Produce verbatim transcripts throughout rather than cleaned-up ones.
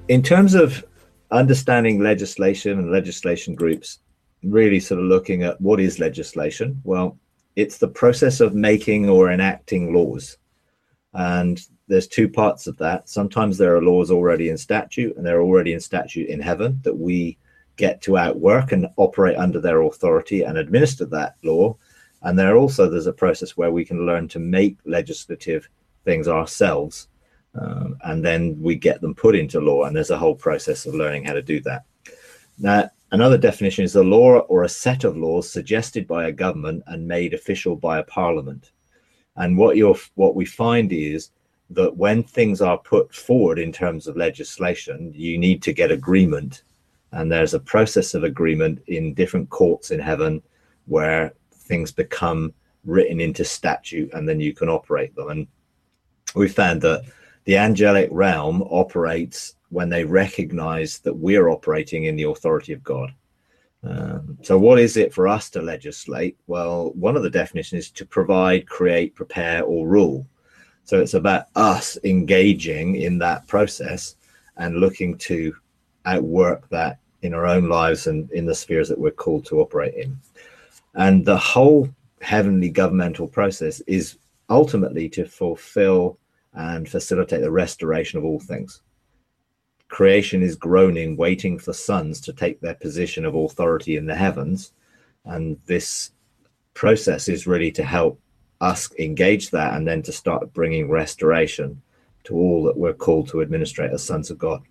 in terms of understanding legislation and legislation groups, really sort of looking at what is legislation. Well, it's the process of making or enacting laws. And there's two parts of that. Sometimes there are laws already in statute, and they're already in statute in heaven that we get to outwork and operate under their authority and administer that law. And there also there's a process where we can learn to make legislative things ourselves, um, and then we get them put into law. And there's a whole process of learning how to do that. Now, another definition is a law or a set of laws suggested by a government and made official by a parliament. And what you're, what we find is that when things are put forward in terms of legislation, you need to get agreement. And there's a process of agreement in different courts in heaven where things become written into statute, and then you can operate them. And we found that the angelic realm operates when they recognize that we're operating in the authority of God. Um, so what is it for us to legislate? Well, one of the definitions is to provide, create, prepare, or rule. So it's about us engaging in that process and looking to outwork that in our own lives and in the spheres that we're called to operate in. And the whole heavenly governmental process is ultimately to fulfill and facilitate the restoration of all things. Creation is groaning, waiting for sons to take their position of authority in the heavens. And this process is really to help us engage that and then to start bringing restoration to all that we're called to administrate as sons of God.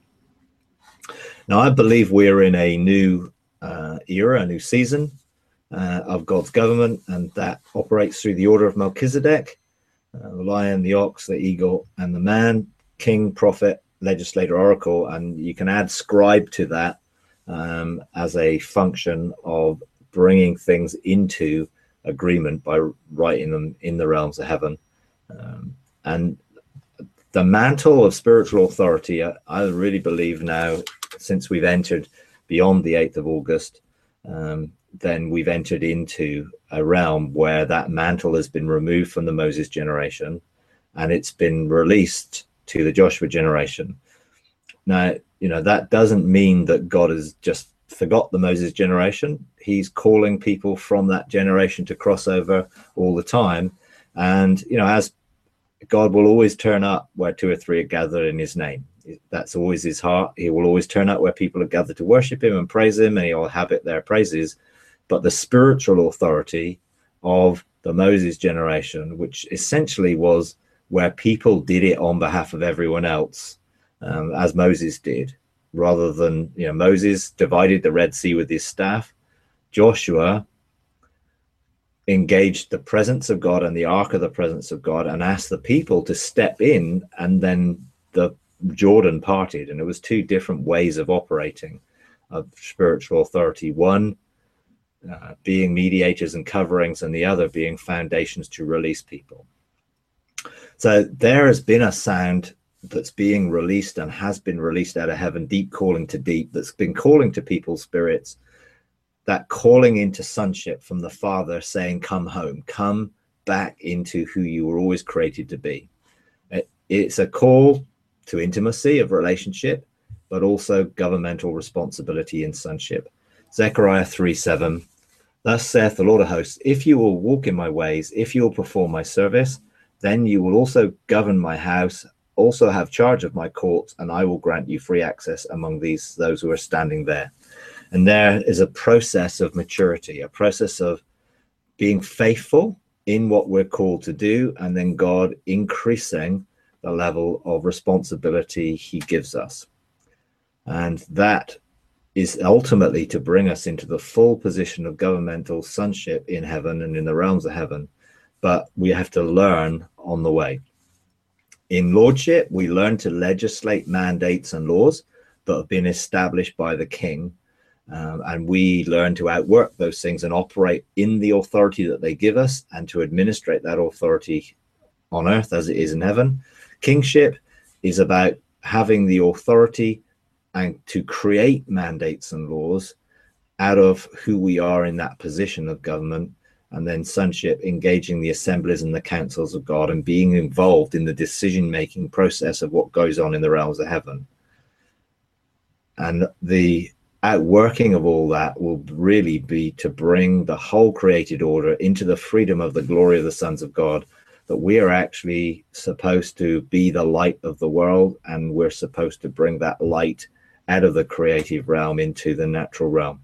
Now, I believe we're in a new uh, era, a new season uh, of God's government, and that operates through the order of Melchizedek, uh, the lion, the ox, the eagle, and the man, king, prophet, legislator, oracle. And you can add scribe to that um, as a function of bringing things into agreement by writing them in the realms of heaven. Um, and the mantle of spiritual authority, I, I really believe now, since we've entered beyond the eighth of August, um, then we've entered into a realm where that mantle has been removed from the Moses generation and it's been released to the Joshua generation. Now, you know, that doesn't mean that God has just forgot the Moses generation. He's calling people from that generation to cross over all the time. And, you know, as God will always turn up where two or three are gathered in his name. That's always his heart. He will always turn up where people are gathered to worship him and praise him, and he'll inhabit their praises. But the spiritual authority of the Moses generation, which essentially was where people did it on behalf of everyone else, um, as Moses did, rather than, you know, Moses divided the Red Sea with his staff. Joshua engaged the presence of God and the ark of the presence of God and asked the people to step in, and then the Jordan parted. And it was two different ways of operating of spiritual authority, one uh, being mediators and coverings, and the other being foundations to release people. So there has been a sound that's being released and has been released out of heaven, deep calling to deep, that's been calling to people's spirits, that calling into sonship from the Father, saying, come home, come back into who you were always created to be. It, it's a call to intimacy of relationship, but also governmental responsibility in sonship. Zechariah three seven, thus saith the Lord of hosts, if you will walk in my ways, if you will perform my service, then you will also govern my house, also have charge of my courts, and I will grant you free access among these, those who are standing there. And there is a process of maturity, a process of being faithful in what we're called to do, and then God increasing the level of responsibility he gives us. And that is ultimately to bring us into the full position of governmental sonship in heaven and in the realms of heaven. But we have to learn on the way. In lordship, we learn to legislate mandates and laws that have been established by the king. Um, and we learn to outwork those things and operate in the authority that they give us, and to administrate that authority on earth as it is in heaven. Kingship is about having the authority and to create mandates and laws out of who we are in that position of government. And then sonship, engaging the assemblies and the councils of God and being involved in the decision-making process of what goes on in the realms of heaven. And the outworking of all that will really be to bring the whole created order into the freedom of the glory of the sons of God, that we are actually supposed to be the light of the world, and we're supposed to bring that light out of the creative realm into the natural realm.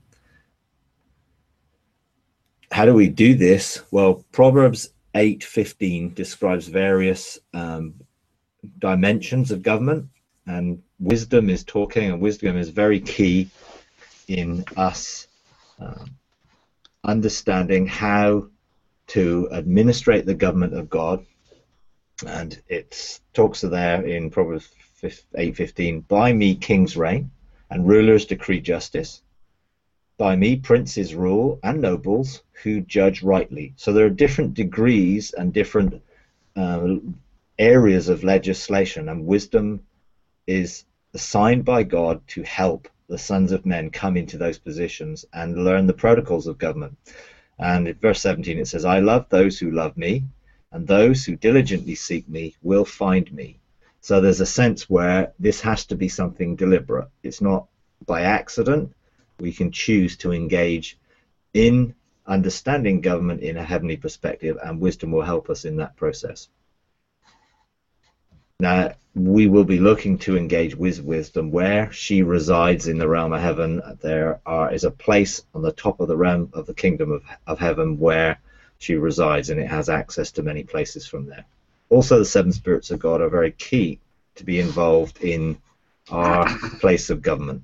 How do we do this? Well, Proverbs eight fifteen describes various um, dimensions of government, and wisdom is talking, and wisdom is very key in us um, understanding how to administrate the government of God. And it talks there in Proverbs eight fifteen, by me kings reign and rulers decree justice, by me princes rule and nobles who judge rightly. So there are different degrees and different uh, areas of legislation, and wisdom is assigned by God to help the sons of men come into those positions and learn the protocols of government. And in verse seventeen it says, I love those who love me, and those who diligently seek me will find me. So there's a sense where this has to be something deliberate. It's not by accident. We can choose to engage in understanding government in a heavenly perspective, and wisdom will help us in that process. Now, we will be looking to engage with wisdom where she resides in the realm of heaven. There are, is a place on the top of the realm of the kingdom of, of heaven where she resides, and it has access to many places from there. Also, the seven spirits of God are very key to be involved in our place of government.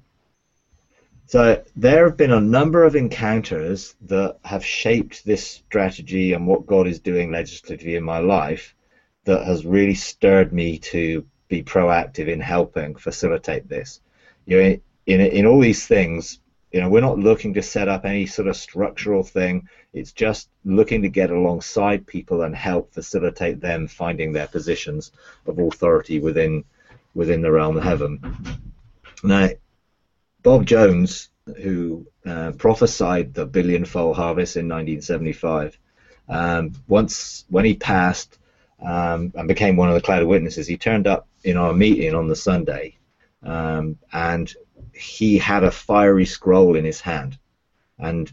So there have been a number of encounters that have shaped this strategy and what God is doing legislatively in my life that has really stirred me to be proactive in helping facilitate this. You know, in, in all these things, you know, we're not looking to set up any sort of structural thing. It's just looking to get alongside people and help facilitate them finding their positions of authority within within the realm of heaven. Now, Bob Jones, who uh, prophesied the billion-fold harvest in nineteen seventy-five, um, once when he passed um, and became one of the cloud of witnesses, he turned up in our meeting on the Sunday, um, and he had a fiery scroll in his hand, and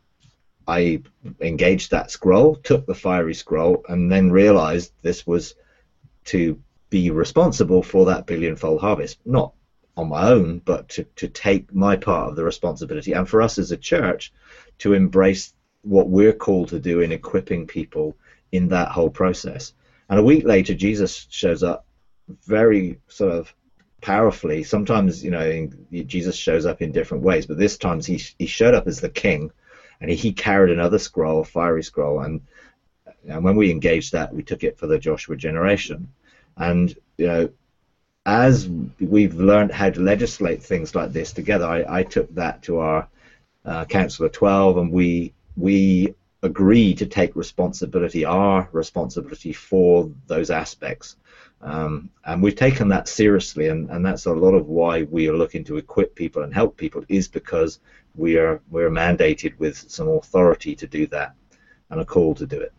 I engaged that scroll, took the fiery scroll, and then realized this was to be responsible for that billion-fold harvest, not on my own, but to, to take my part of the responsibility, and for us as a church to embrace what we're called to do in equipping people in that whole process. And a week later, Jesus shows up very sort of powerfully. Sometimes, you know, in, Jesus shows up in different ways, but this time he, he showed up as the king, and he, he carried another scroll, a fiery scroll, and, and when we engaged that, we took it for the Joshua generation. And, you know, as we've learned how to legislate things like this together, I, I took that to our uh, Council of twelve, and we we agreed to take responsibility, our responsibility for those aspects. Um, and we've taken that seriously, and, and that's a lot of why we are looking to equip people and help people, is because we are we're mandated with some authority to do that and a call to do it.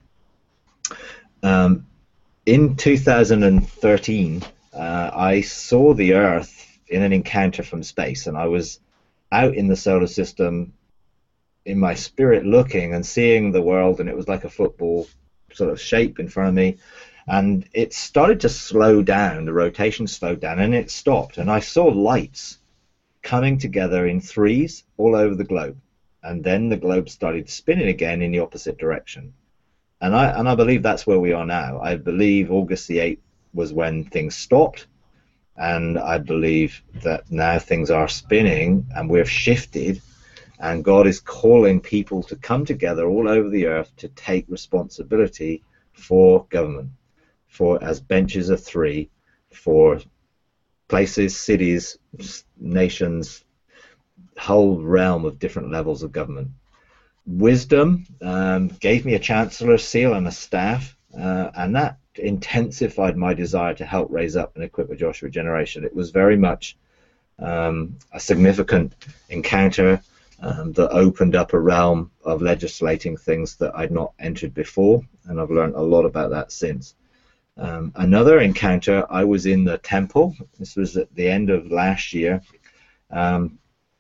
Um, in two thousand thirteen, uh, I saw the Earth in an encounter from space, and I was out in the solar system in my spirit looking and seeing the world, and it was like a football sort of shape in front of me. And it started to slow down, the rotation slowed down, and it stopped. And I saw lights coming together in threes all over the globe. And then the globe started spinning again in the opposite direction. And I, and I believe that's where we are now. I believe August the eighth was when things stopped. And I believe that now things are spinning and we've shifted. And God is calling people to come together all over the earth to take responsibility for government, for as benches of three, for places, cities, nations, whole realm of different levels of government. Wisdom um, gave me a chancellor's seal and a staff, uh, and that intensified my desire to help raise up and equip a Joshua generation. It was very much um, a significant encounter um, that opened up a realm of legislating things that I'd not entered before, and I've learned a lot about that since. Um, another encounter, I was in the temple. This was at the end of last year, um,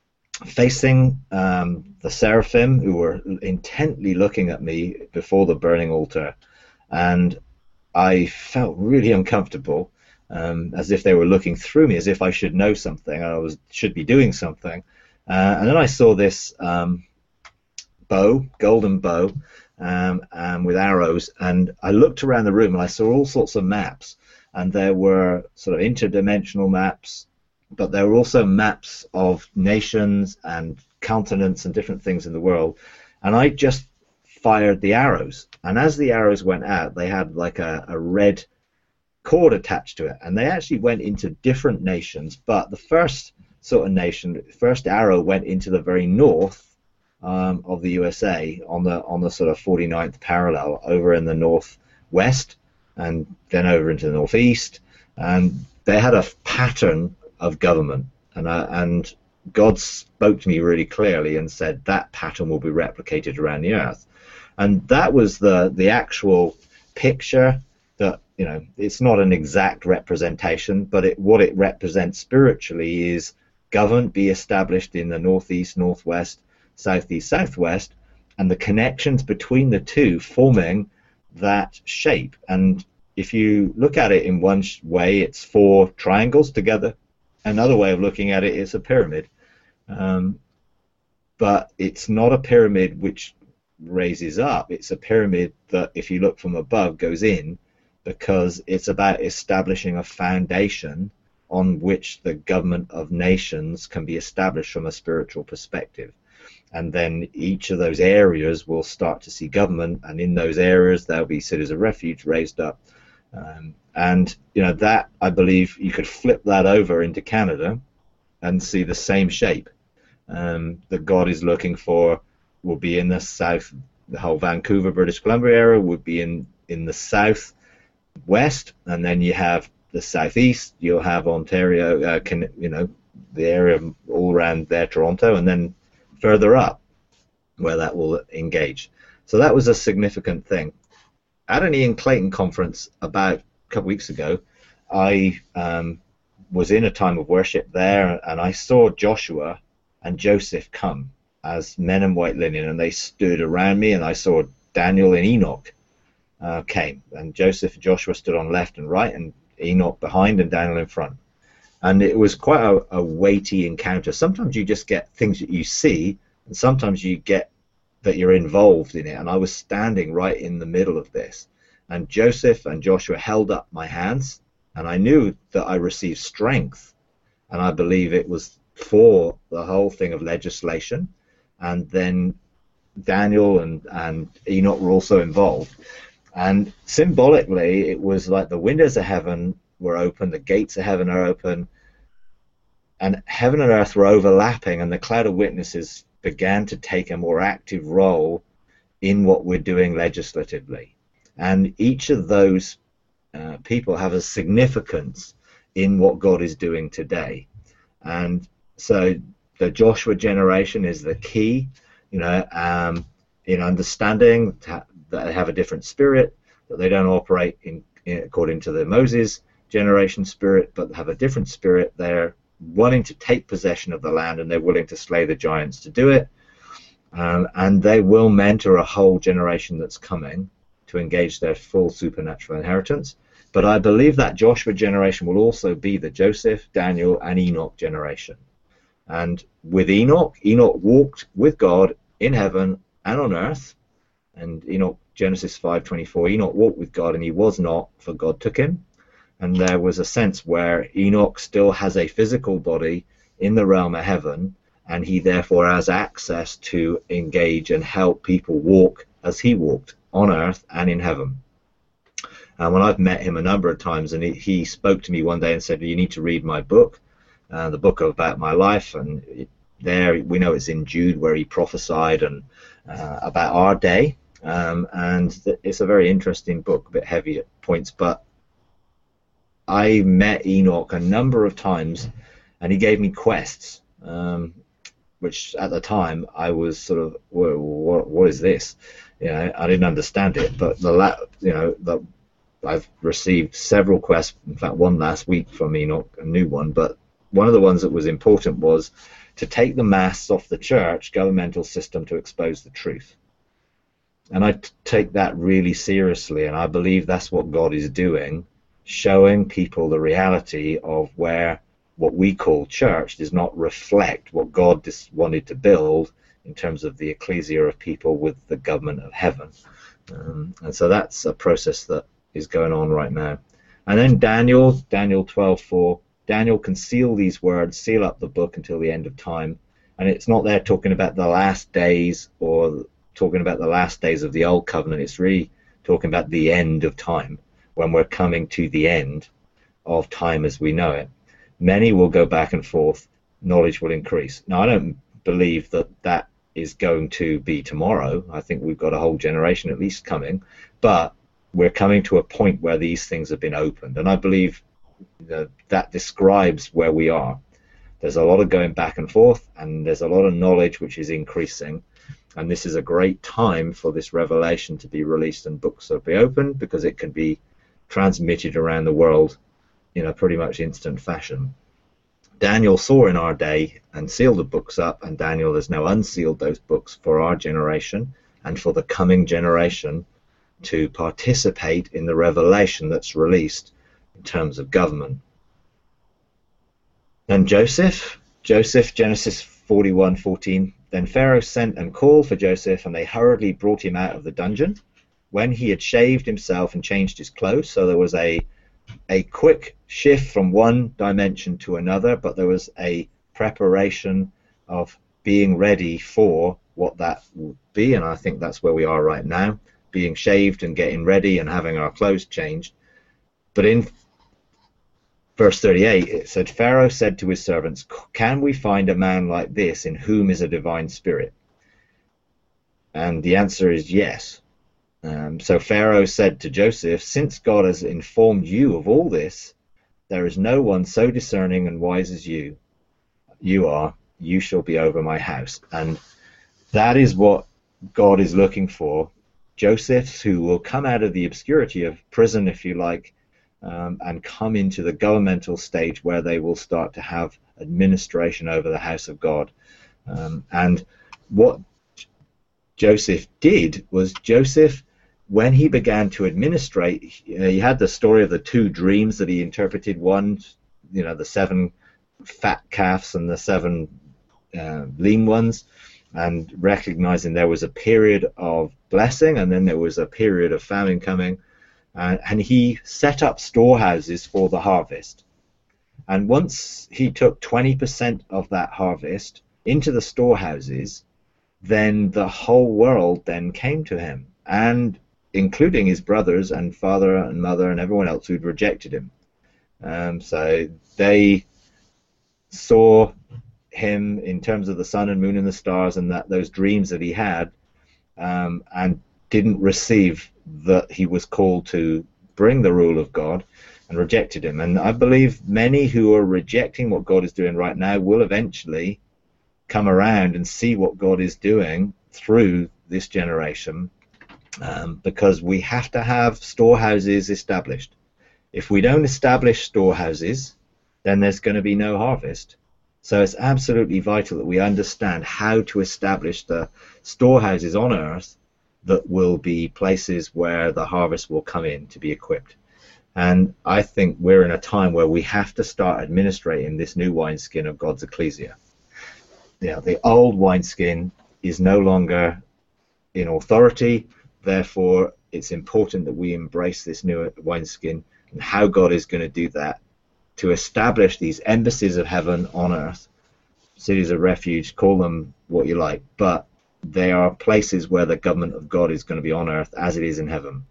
facing um, the seraphim, who were intently looking at me before the burning altar, and I felt really uncomfortable, um, as if they were looking through me, as if I should know something, I was should be doing something. Uh, and then I saw this um, bow, golden bow, um, um, with arrows, and I looked around the room and I saw all sorts of maps, and there were sort of interdimensional maps, but there were also maps of nations and continents and different things in the world. And I just fired the arrows, and as the arrows went out, they had like a, a red cord attached to it, and they actually went into different nations. But the first sort of nation, first arrow went into the very north um, of the U S A, on the on the sort of forty-ninth parallel, over in the northwest, and then over into the northeast, and they had a pattern of government, and uh, and God spoke to me really clearly and said that pattern will be replicated around the earth. And that was the the actual picture. That, you know, it's not an exact representation, but it, what it represents spiritually is government be established in the northeast, northwest, southeast, southwest, and the connections between the two forming that shape. And if you look at it in one way, it's four triangles together. Another way of looking at it is a pyramid, um, but it's not a pyramid which raises up. It's a pyramid that, if you look from above, goes in, because it's about establishing a foundation on which the government of nations can be established from a spiritual perspective. And then each of those areas will start to see government, and in those areas there'll be cities of refuge raised up. Um, and, you know, that, I believe, you could flip that over into Canada and see the same shape um, that God is looking for. Will be in the south, the whole Vancouver, British Columbia area would be in, in the south west, and then you have the southeast, you'll have Ontario, uh, can, you know, the area all around there, Toronto, and then further up where that will engage. So that was a significant thing. At an Ian Clayton conference about a couple weeks ago, I um, was in a time of worship there, and I saw Joshua and Joseph come as men in white linen, and they stood around me, and I saw Daniel and Enoch uh, came, and Joseph and Joshua stood on left and right, and Enoch behind and Daniel in front. And it was quite a, a weighty encounter. Sometimes you just get things that you see, and sometimes you get that you're involved in it. And I was standing right in the middle of this, and Joseph and Joshua held up my hands, and I knew that I received strength, and I believe it was for the whole thing of legislation. And then Daniel and, and Enoch were also involved. And symbolically, it was like the windows of heaven were open, the gates of heaven are open, and heaven and earth were overlapping, and the cloud of witnesses began to take a more active role in what we're doing legislatively. And each of those uh, people have a significance in what God is doing today. And so the Joshua generation is the key, you know, um, in understanding that they have a different spirit, that they don't operate in, in according to the Moses generation spirit, but have a different spirit. They're wanting to take possession of the land, and they're willing to slay the giants to do it. Um, and they will mentor a whole generation that's coming to engage their full supernatural inheritance. But I believe that Joshua generation will also be the Joseph, Daniel, and Enoch generation. And with Enoch, Enoch walked with God in heaven and on earth. And Enoch, Genesis five twenty-four, Enoch walked with God, and he was not, for God took him. And there was a sense where Enoch still has a physical body in the realm of heaven, and he therefore has access to engage and help people walk as he walked on earth and in heaven. And when I've met him a number of times, and he, he spoke to me one day and said, you need to read my book, uh, the book about my life. And it, there we know it's in Jude where he prophesied and uh, about our day. Um, and it's a very interesting book, a bit heavy at points, but I met Enoch a number of times, and he gave me quests, um, which at the time I was sort of, whoa, what, what is this? You know, I didn't understand it. But the la you know, the, I've received several quests. In fact, one last week from Enoch, a new one. But one of the ones that was important was to take the masks off the church governmental system to expose the truth. And I take that really seriously, and I believe that's what God is doing, showing people the reality of where what we call church does not reflect what God just wanted to build in terms of the ecclesia of people with the government of heaven. Um, and so that's a process that is going on right now. And then Daniel, Daniel twelve four, Daniel can seal these words, seal up the book until the end of time. And it's not there talking about the last days or talking about the last days of the old covenant. It's really talking about the end of time, when we're coming to the end of time as we know it. Many will go back and forth, knowledge will increase. Now, I don't believe that that is going to be tomorrow. I think we've got a whole generation at least coming, but we're coming to a point where these things have been opened, and I believe that, that describes where we are. There's a lot of going back and forth, and there's a lot of knowledge which is increasing, and this is a great time for this revelation to be released and books to be opened, because it can be transmitted around the world in a pretty much instant fashion. Daniel saw in our day and sealed the books up, and Daniel has now unsealed those books for our generation and for the coming generation to participate in the revelation that's released in terms of government. Then Joseph, Joseph, Genesis forty-one fourteen, then Pharaoh sent and called for Joseph, and they hurriedly brought him out of the dungeon when he had shaved himself and changed his clothes. So there was a a quick shift from one dimension to another, but there was a preparation of being ready for what that would be, and I think that's where we are right now, being shaved and getting ready and having our clothes changed. But in verse thirty-eight, it said, Pharaoh said to his servants, can we find a man like this in whom is a divine spirit? And the answer is yes. Um, so Pharaoh said to Joseph, since God has informed you of all this, there is no one so discerning and wise as you. You are, you shall be over my house. And that is what God is looking for. Josephs who will come out of the obscurity of prison, if you like, um, and come into the governmental stage where they will start to have administration over the house of God. Um, and what Joseph did was Joseph, when he began to administrate, he had the story of the two dreams that he interpreted. One, you know, the seven fat calves and the seven uh, lean ones, and recognizing there was a period of blessing and then there was a period of famine coming, uh, and he set up storehouses for the harvest. And once he took twenty percent of that harvest into the storehouses, then the whole world then came to him, and including his brothers and father and mother and everyone else who'd rejected him. Um, so they saw him in terms of the sun and moon and the stars and that those dreams that he had, um, and didn't receive that he was called to bring the rule of God, and rejected him. And I believe many who are rejecting what God is doing right now will eventually come around and see what God is doing through this generation, um, because we have to have storehouses established. If we don't establish storehouses, then there's going to be no harvest. So it's absolutely vital that we understand how to establish the storehouses on earth that will be places where the harvest will come in to be equipped. And I think we're in a time where we have to start administrating this new wineskin of God's ecclesia. Yeah, the old wineskin is no longer in authority, therefore it's important that we embrace this new wineskin, and how God is going to do that, to establish these embassies of heaven on earth, cities of refuge, call them what you like, but they are places where the government of God is going to be on earth as it is in heaven.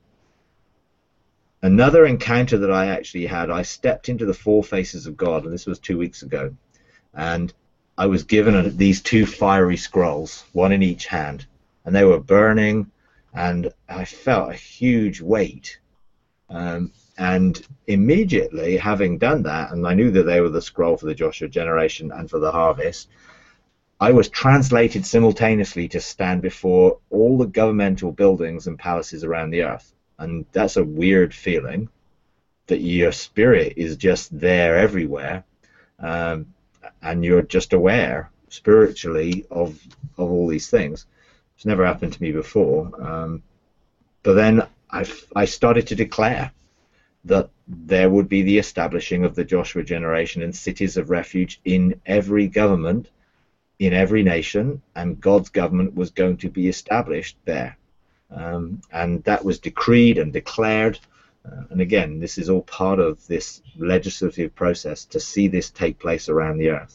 Another encounter that I actually had, I stepped into the four faces of God, and this was two weeks ago, and I was given these two fiery scrolls, one in each hand, and they were burning, and I felt a huge weight. Um, and immediately, having done that, and I knew that they were the scroll for the Joshua generation and for the harvest, I was translated simultaneously to stand before all the governmental buildings and palaces around the earth. And that's a weird feeling, that your spirit is just there everywhere. um, and you're just aware spiritually of of all these things. It's never happened to me before, um, but then I, I started to declare that there would be the establishing of the Joshua generation and cities of refuge in every government, in every nation, and God's government was going to be established there. Um, and that was decreed and declared. Uh, and again, this is all part of this legislative process to see this take place around the earth.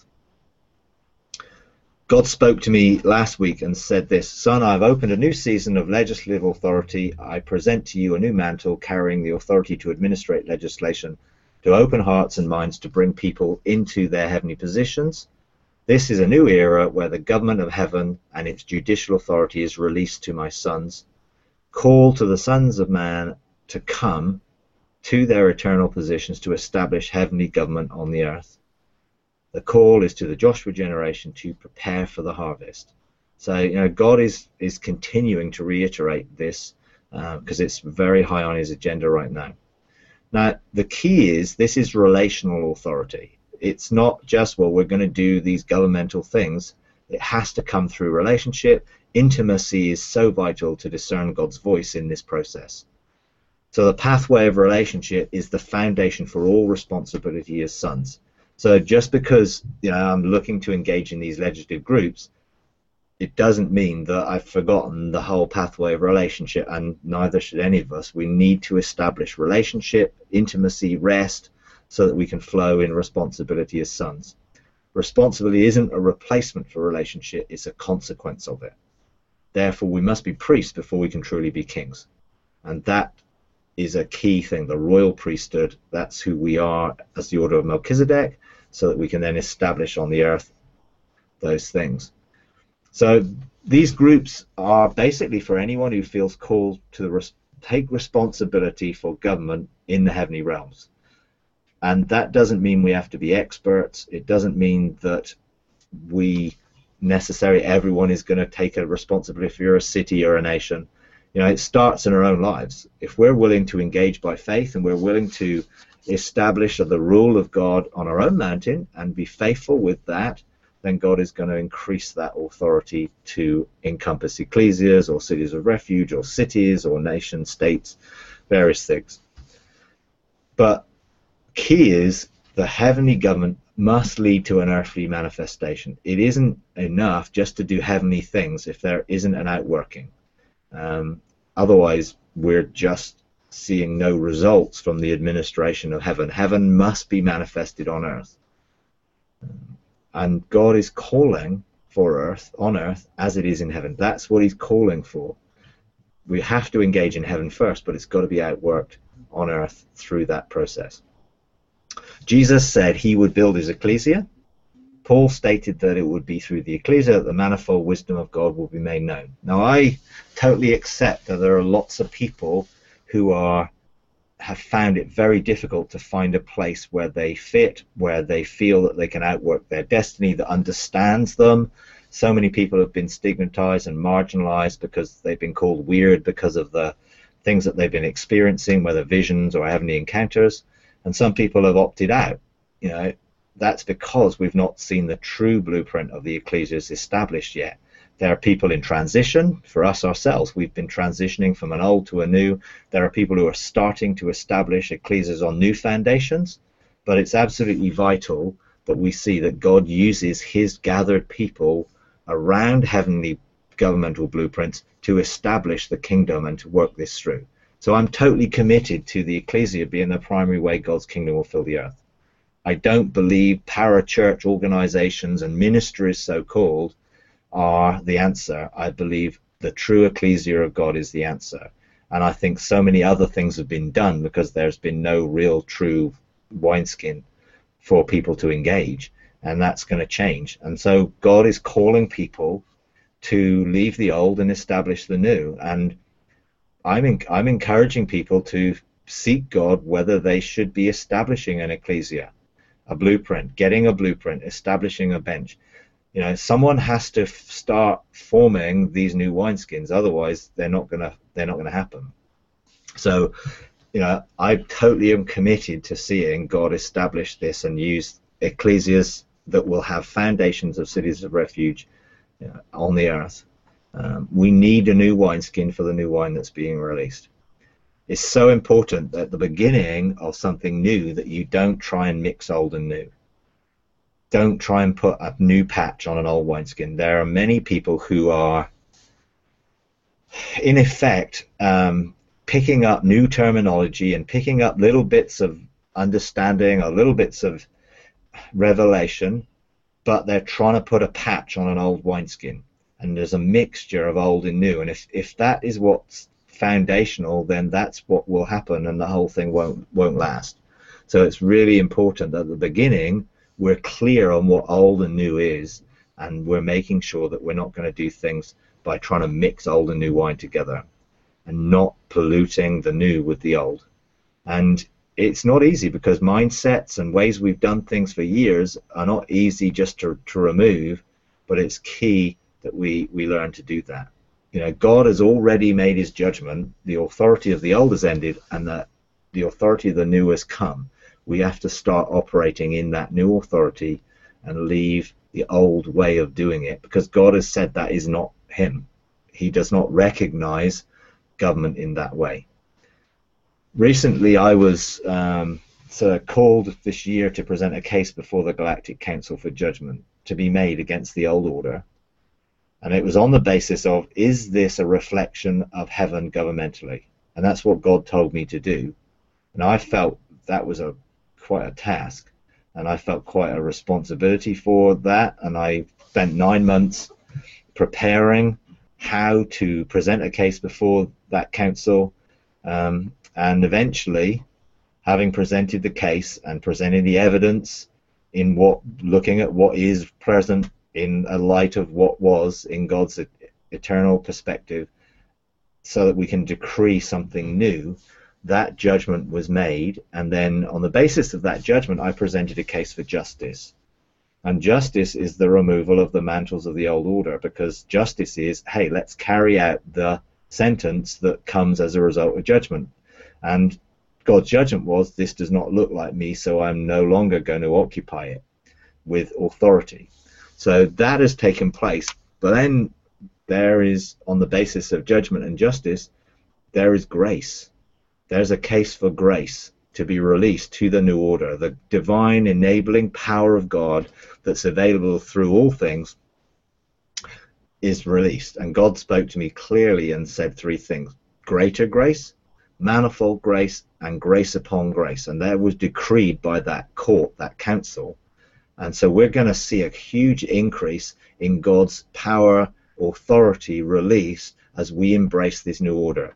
God spoke to me last week and said this: "Son, I've opened a new season of legislative authority. I present to you a new mantle carrying the authority to administrate legislation, to open hearts and minds, to bring people into their heavenly positions. This is a new era where the government of heaven and its judicial authority is released to my sons. Call to the sons of man to come to their eternal positions to establish heavenly government on the earth. The call is to the Joshua generation to prepare for the harvest." So, you know, God is is continuing to reiterate this because uh, it's very high on his agenda right now. Now, the key is this is relational authority. It's not just, well, we're going to do these governmental things. It has to come through relationship. Intimacy is so vital to discern God's voice in this process. So the pathway of relationship is the foundation for all responsibility as sons. So just because, you know, I'm looking to engage in these legislative groups, it doesn't mean that I've forgotten the whole pathway of relationship, and neither should any of us. We need to establish relationship, intimacy, rest, so that we can flow in responsibility as sons. Responsibility isn't a replacement for relationship, it's a consequence of it. Therefore, we must be priests before we can truly be kings. And that is a key thing, the royal priesthood. That's who we are as the order of Melchizedek, so that we can then establish on the earth those things. So these groups are basically for anyone who feels called to res take responsibility for government in the heavenly realms. And that doesn't mean we have to be experts. It doesn't mean that we necessarily, everyone is going to take a responsibility if you're a city or a nation. You know, it starts in our own lives. If we're willing to engage by faith and we're willing to establish the rule of God on our own mountain and be faithful with that, then God is going to increase that authority to encompass ecclesias or cities of refuge or cities or nation states, various things. But key is the heavenly government must lead to an earthly manifestation. It isn't enough just to do heavenly things if there isn't an outworking. Um, otherwise, we're just seeing no results from the administration of heaven. Heaven must be manifested on earth. Um, and God is calling for earth, on earth, as it is in heaven. That's what he's calling for. We have to engage in heaven first, but it's got to be outworked on earth through that process. Jesus said he would build his ecclesia. Paul stated that it would be through the ecclesia that the manifold wisdom of God will be made known. Now, I totally accept that there are lots of people who are have found it very difficult to find a place where they fit, where they feel that they can outwork their destiny, that understands them. So many people have been stigmatized and marginalized because they've been called weird because of the things that they've been experiencing, whether visions or heavenly encounters. And some people have opted out. You know, that's because we've not seen the true blueprint of the ecclesias established yet. There are people in transition. For us ourselves, we've been transitioning from an old to a new. There are people who are starting to establish ecclesias on new foundations, but it's absolutely vital that we see that God uses his gathered people around heavenly governmental blueprints to establish the kingdom and to work this through. So I'm totally committed to the ecclesia being the primary way God's kingdom will fill the earth. I don't believe parachurch organizations and ministries, so-called, are the answer. I believe the true ecclesia of God is the answer. And I think so many other things have been done because there's been no real true wineskin for people to engage, and that's going to change. And so God is calling people to leave the old and establish the new. And I'm, in, I'm encouraging people to seek God whether they should be establishing an ecclesia, a blueprint, getting a blueprint, establishing a bench. You know, someone has to f start forming these new wineskins. Otherwise, they're not gonna they're not gonna happen. So, you know, I totally am committed to seeing God establish this and use ecclesias that will have foundations of cities of refuge, you know, on the earth. Um, we need a new wineskin for the new wine that's being released. It's so important at the beginning of something new that you don't try and mix old and new. Don't try and put a new patch on an old wineskin. There are many people who are, in effect, um, picking up new terminology and picking up little bits of understanding or little bits of revelation, but they're trying to put a patch on an old wineskin. And there's a mixture of old and new. And if, if that is what's foundational, then that's what will happen, and the whole thing won't won't last. So it's really important that at the beginning we're clear on what old and new is, and we're making sure that we're not going to do things by trying to mix old and new wine together and not polluting the new with the old. And it's not easy, because mindsets and ways we've done things for years are not easy just to, to remove, but it's key that we, we learn to do that. You know, God has already made his judgment. The authority of the old has ended, and the, the authority of the new has come. We have to start operating in that new authority and leave the old way of doing it, because God has said that is not him. He does not recognize government in that way. Recently, I was um, so called this year to present a case before the Galactic Council for judgment to be made against the old order. And it was on the basis of, is this a reflection of heaven governmentally? And that's what God told me to do. And I felt that was a quite a task, and I felt quite a responsibility for that. And I spent nine months preparing how to present a case before that council. Um, and eventually, having presented the case and presenting the evidence in what, looking at what is present in a light of what was in God's eternal perspective, so that we can decree something new, that judgment was made. And then on the basis of that judgment, I presented a case for justice. And justice is the removal of the mantles of the old order, because justice is, hey, let's carry out the sentence that comes as a result of judgment. And God's judgment was, this does not look like me, so I'm no longer going to occupy it with authority. So that has taken place. But then there is, on the basis of judgment and justice, there is grace. There's a case for grace to be released to the new order, the divine enabling power of God that's available through all things is released. And God spoke to me clearly and said three things: greater grace, manifold grace, and grace upon grace. And that was decreed by that court, that council. And so we're going to see a huge increase in God's power, authority released as we embrace this new order.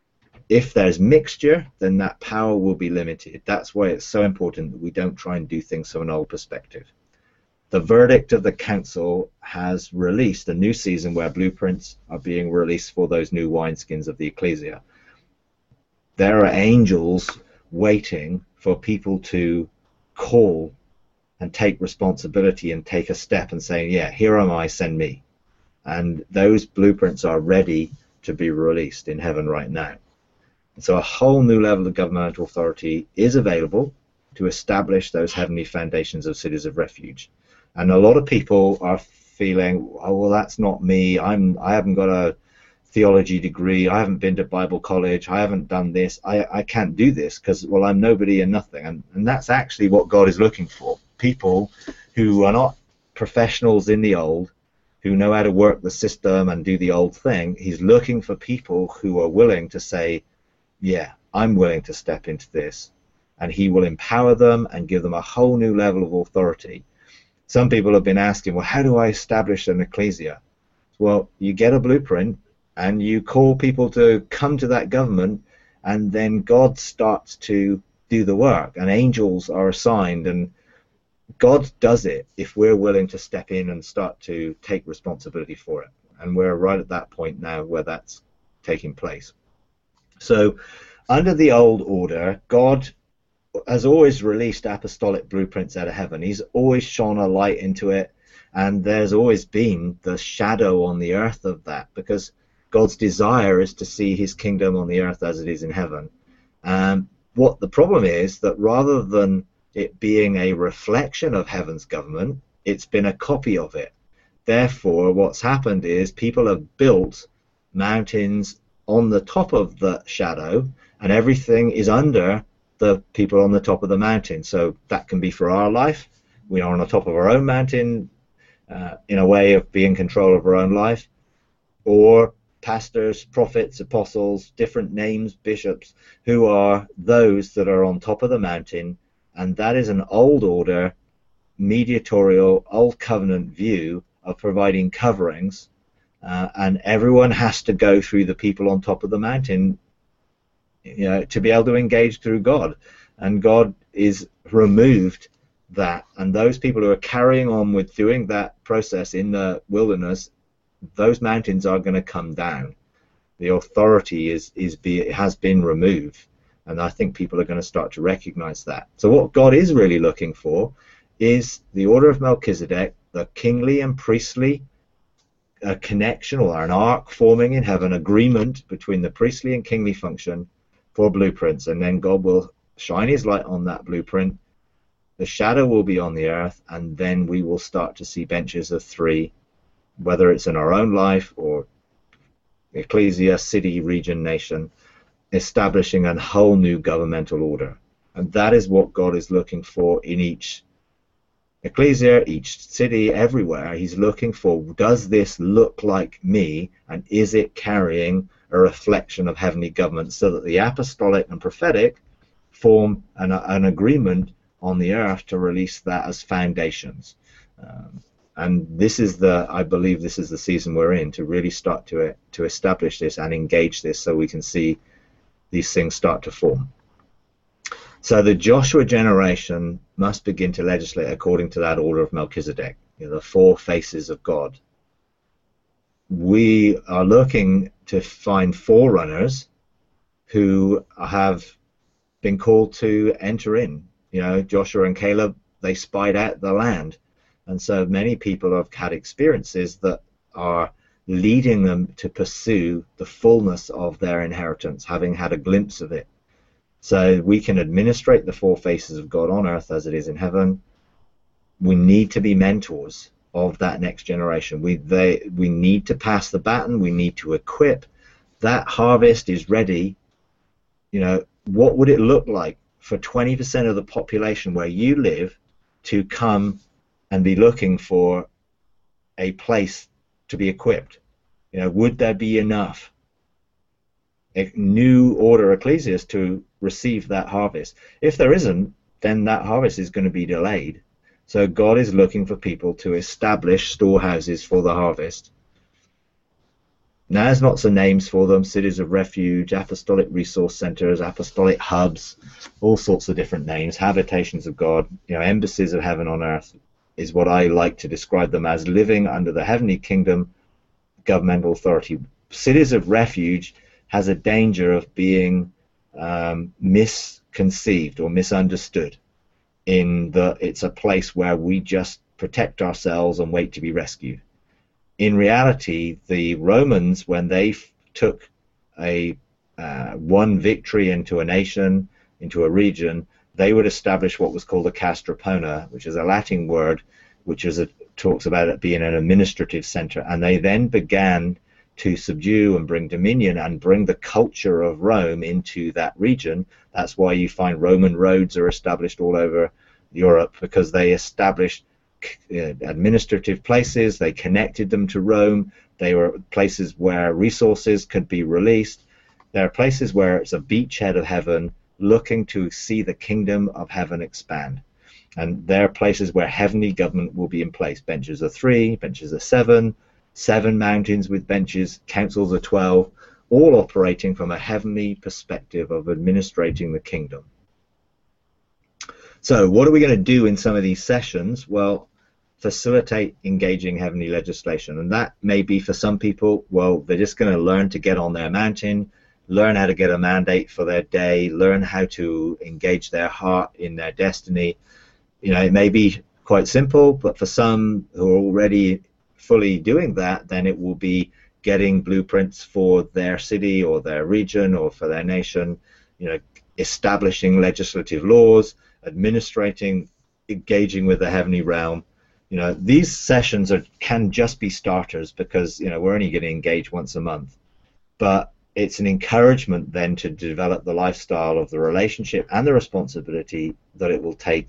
If there's mixture, then that power will be limited. That's why it's so important that we don't try and do things from an old perspective. The verdict of the council has released a new season where blueprints are being released for those new wineskins of the ecclesia. There are angels waiting for people to call and take responsibility and take a step and saying, yeah, here am I, send me. And those blueprints are ready to be released in heaven right now. And so a whole new level of governmental authority is available to establish those heavenly foundations of cities of refuge. And a lot of people are feeling, oh, well, that's not me. I'm, I haven't got a theology degree. I haven't been to Bible college. I haven't done this. I, I can't do this because, well, I'm nobody and nothing. And, and that's actually what God is looking for. People who are not professionals in the old, who know how to work the system and do the old thing. He's looking for people who are willing to say, yeah, I'm willing to step into this. And he will empower them and give them a whole new level of authority. Some people have been asking, well, how do I establish an ecclesia? Well, you get a blueprint and you call people to come to that government, and then God starts to do the work, and angels are assigned, and God does it if we're willing to step in and start to take responsibility for it. And we're right at that point now where that's taking place. So under the old order, God has always released apostolic blueprints out of heaven. He's always shone a light into it, and there's always been the shadow on the earth of that, because God's desire is to see his kingdom on the earth as it is in heaven. Um, what the problem is that rather than it being a reflection of heaven's government, it's been a copy of it. Therefore, what's happened is people have built mountains on the top of the shadow, and everything is under the people on the top of the mountain. So that can be for our life. We are on the top of our own mountain, uh, in a way of being in control of our own life, or pastors, prophets, apostles, different names, bishops, who are those that are on top of the mountain. And that is an old order, mediatorial, old covenant view of providing coverings, uh, and everyone has to go through the people on top of the mountain, you know, to be able to engage through God. And God is removed that, and those people who are carrying on with doing that process in the wilderness, those mountains are going to come down. The authority is is be has been removed, and I think people are going to start to recognize that. So what God is really looking for is the order of Melchizedek, the kingly and priestly uh, connection, or an ark forming in heaven, agreement between the priestly and kingly function for blueprints. And then God will shine his light on that blueprint. The shadow will be on the earth, and then we will start to see benches of three, whether it's in our own life or ecclesia, city, region, nation, establishing a whole new governmental order. And that is what God is looking for in each ecclesia, each city, everywhere. He's looking for, does this look like me, and is it carrying a reflection of heavenly government, so that the apostolic and prophetic form an, an agreement on the earth to release that as foundations. Um, and this is the, I believe this is the season we're in, to really start to to establish this and engage this, so we can see these things start to form. So the Joshua generation must begin to legislate according to that order of Melchizedek, you know, the four faces of God. We are looking to find forerunners who have been called to enter in. You know, Joshua and Caleb, they spied out the land. And so many people have had experiences that are leading them to pursue the fullness of their inheritance, having had a glimpse of it. So we can administrate the four faces of God on earth as it is in heaven. We need to be mentors of that next generation. We they we need to pass the baton. We need to equip. That harvest is ready. You know, what would it look like for twenty percent of the population where you live to come and be looking for a place to be equipped? You know, would there be enough a new order ecclesias to receive that harvest? If there isn't, then that harvest is going to be delayed. So God is looking for people to establish storehouses for the harvest. Now, there's lots of names for them: cities of refuge, apostolic resource centers, apostolic hubs, all sorts of different names, habitations of God, you know, embassies of heaven on earth is what I like to describe them as, living under the heavenly kingdom governmental authority. Cities of refuge has a danger of being um, misconceived or misunderstood, in that it's a place where we just protect ourselves and wait to be rescued. In reality, the Romans, when they f took a uh, one victory into a nation, into a region, they would establish what was called a castra pona, which is a Latin word which is a, talks about it being an administrative center. And they then began to subdue and bring dominion and bring the culture of Rome into that region. That's why you find Roman roads are established all over Europe, because they established uh, administrative places, they connected them to Rome, they were places where resources could be released. There are places where it's a beachhead of heaven looking to see the kingdom of heaven expand. And there are places where heavenly government will be in place. Benches of three, benches of seven, seven mountains with benches, councils of twelve, all operating from a heavenly perspective of administrating the kingdom. So what are we going to do in some of these sessions? Well, facilitate engaging heavenly legislation. And that may be, for some people, well, they're just going to learn to get on their mountain, learn how to get a mandate for their day, learn how to engage their heart in their destiny. You know, it may be quite simple, but for some who are already fully doing that, then it will be getting blueprints for their city or their region or for their nation, you know, establishing legislative laws, administrating, engaging with the heavenly realm. You know, these sessions are can just be starters, because, you know, we're only going to engage once a month. But it's an encouragement then to develop the lifestyle of the relationship and the responsibility that it will take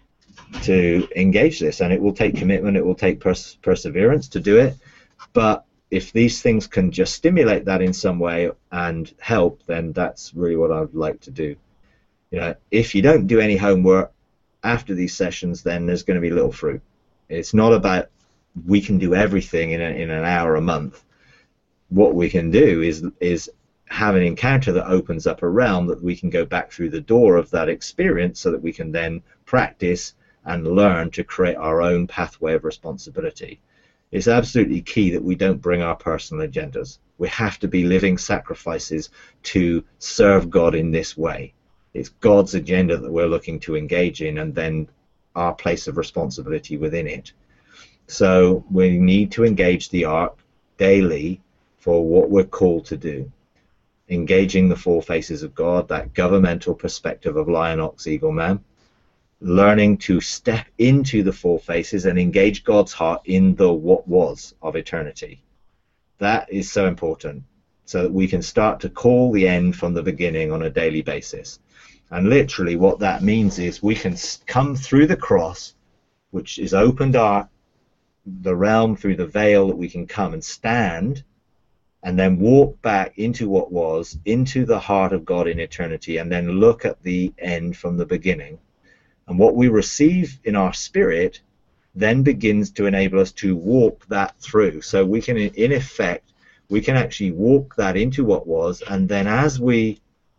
to engage this. And it will take commitment, it will take pers perseverance to do it. But if these things can just stimulate that in some way and help, then that's really what I'd like to do. You know, if you don't do any homework after these sessions, then there's going to be little fruit. It's not about we can do everything in, a, in an hour a month. What we can do is is have an encounter that opens up a realm that we can go back through the door of that experience, so that we can then practice and learn to create our own pathway of responsibility. It's absolutely key that we don't bring our personal agendas. We have to be living sacrifices to serve God in this way. It's God's agenda that we're looking to engage in, and then our place of responsibility within it. So we need to engage the ark daily for what we're called to do. Engaging the four faces of God, that governmental perspective of lion, ox, eagle, man. Learning to step into the four faces and engage God's heart in the what was of eternity. That is so important, so that we can start to call the end from the beginning on a daily basis. And literally what that means is we can come through the cross, which is opened our the realm through the veil, that we can come and stand and then walk back into what was, into the heart of God in eternity, and then look at the end from the beginning. And what we receive in our spirit then begins to enable us to walk that through. So we can, in effect, we can actually walk that into what was, and then as we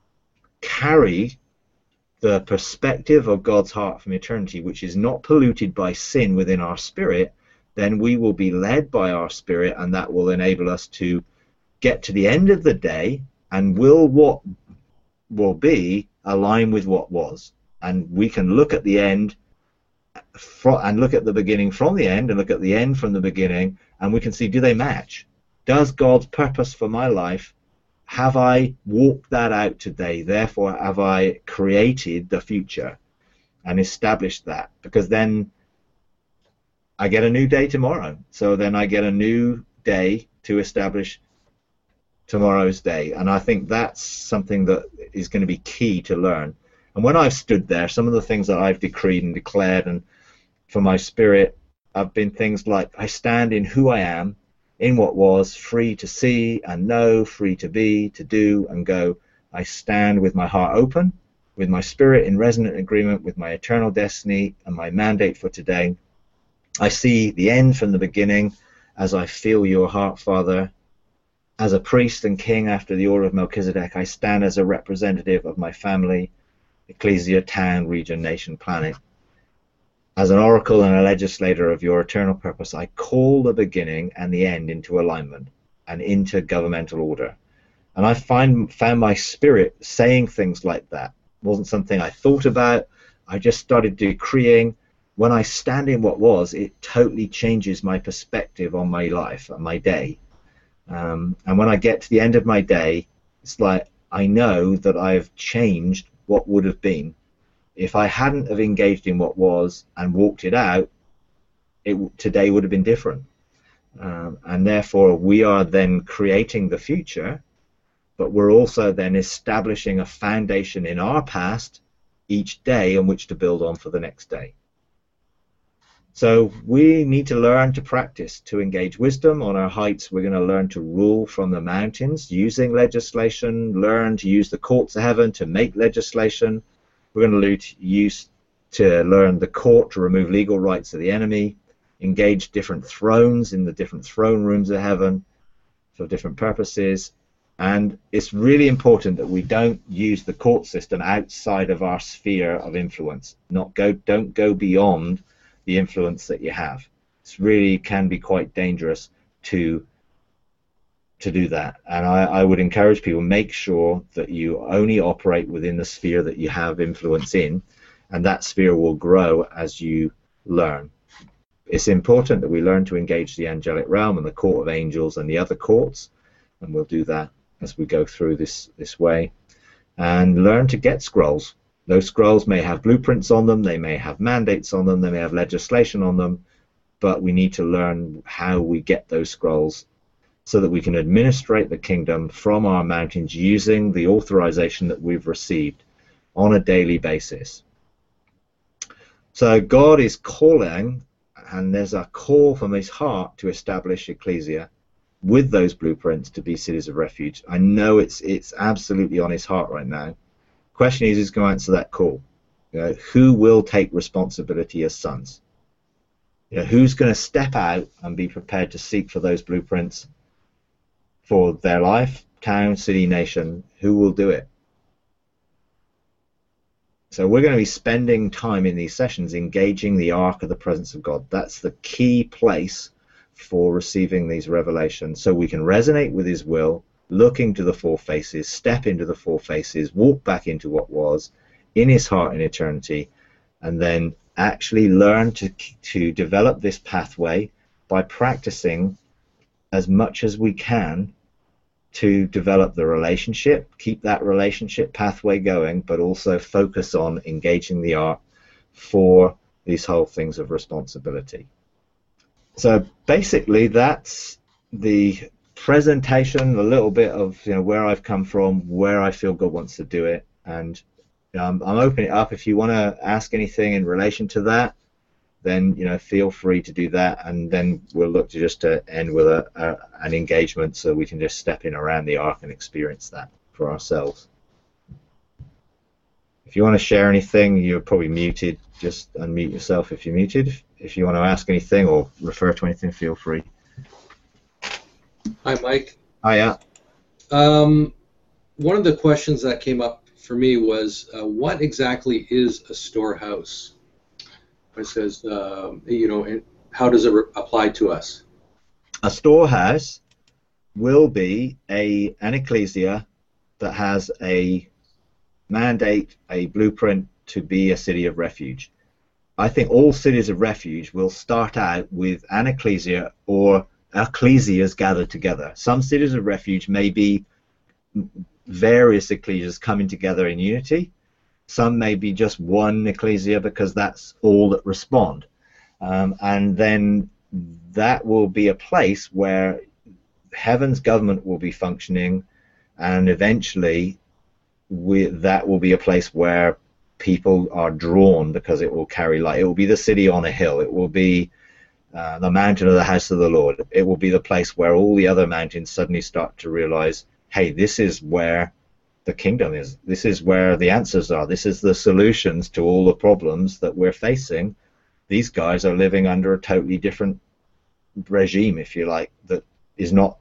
carry the perspective of God's heart from eternity, which is not polluted by sin within our spirit, then we will be led by our spirit, and that will enable us to get to the end of the day, and will what will be align with what was. And we can look at the end and look at the beginning from the end, and look at the end from the beginning, and we can see, do they match? Does God's purpose for my life, have I walked that out today? Therefore, have I created the future and established that? Because then I get a new day tomorrow. So then I get a new day to establish tomorrow's day. And I think that's something that is going to be key to learn. And when I've stood there, some of the things that I've decreed and declared, and for my spirit, have been things like, I stand in who I am, in what was, free to see and know, free to be, to do and go. I stand with my heart open, with my spirit in resonant agreement with my eternal destiny and my mandate for today. I see the end from the beginning as I feel your heart, Father. As a priest and king after the order of Melchizedek, I stand as a representative of my family, ecclesia, town, region, nation, planet. As an oracle and a legislator of your eternal purpose, I call the beginning and the end into alignment and into governmental order. And I find found my spirit saying things like that. It wasn't something I thought about. I just started decreeing. When I stand in what was, it totally changes my perspective on my life and my day. Um, and when I get to the end of my day, it's like I know that I've changed what would have been. If I hadn't have engaged in what was and walked it out, it today would have been different. Um, and therefore we are then creating the future, but we're also then establishing a foundation in our past each day on which to build on for the next day. So we need to learn to practice, to engage wisdom. On our heights, we're going to learn to rule from the mountains using legislation, learn to use the courts of heaven to make legislation. We're going to use to learn the court to remove legal rights of the enemy, engage different thrones in the different throne rooms of heaven for different purposes. And it's really important that we don't use the court system outside of our sphere of influence. Not go, don't go beyond the influence that you have. It really can be quite dangerous to to do that. And I, I would encourage people, make sure that you only operate within the sphere that you have influence in, and that sphere will grow as you learn. It's important that we learn to engage the angelic realm and the court of angels and the other courts, and we'll do that as we go through this this way, and learn to get scrolls. Those scrolls may have blueprints on them, they may have mandates on them, they may have legislation on them, but we need to learn how we get those scrolls so that we can administrate the kingdom from our mountains using the authorization that we've received on a daily basis. So God is calling, and there's a call from his heart to establish ecclesia with those blueprints to be cities of refuge. I know it's it's absolutely on his heart right now. Question is, who's going to answer that call? You know, who will take responsibility as sons? You know, who's going to step out and be prepared to seek for those blueprints for their life, town, city, nation? Who will do it? So we're going to be spending time in these sessions engaging the ark of the presence of God. That's the key place for receiving these revelations, so we can resonate with his will, look into the four faces, step into the four faces, walk back into what was in his heart in eternity, and then actually learn to, to develop this pathway by practicing as much as we can to develop the relationship, keep that relationship pathway going, but also focus on engaging the art for these whole things of responsibility. So basically that's the presentation, a little bit of, you know, where I've come from, where I feel God wants to do it, and um, I'm opening it up. If you want to ask anything in relation to that, then, you know, feel free to do that, and then we'll look to just to end with a, a an engagement so we can just step in around the ark and experience that for ourselves. If you want to share anything, you're probably muted. Just unmute yourself if you're muted. If you want to ask anything or refer to anything, feel free. Hi, Mike. Hiya. Um, one of the questions that came up for me was, uh, what exactly is a storehouse? It says, um, you know, how does it apply to us? A storehouse will be a an ecclesia that has a mandate, a blueprint to be a city of refuge. I think all cities of refuge will start out with an ecclesia or ecclesias gathered together. Some cities of refuge may be various ecclesias coming together in unity. Some may be just one ecclesia because that's all that respond. Um, and then that will be a place where heaven's government will be functioning, and eventually we, that will be a place where people are drawn because it will carry light. It will be the city on a hill. It will be uh, the mountain of the house of the Lord. It will be the place where all the other mountains suddenly start to realize, hey, this is where the kingdom is. This is where the answers are. This is the solutions to all the problems that we're facing. These guys are living under a totally different regime, if you like, that is not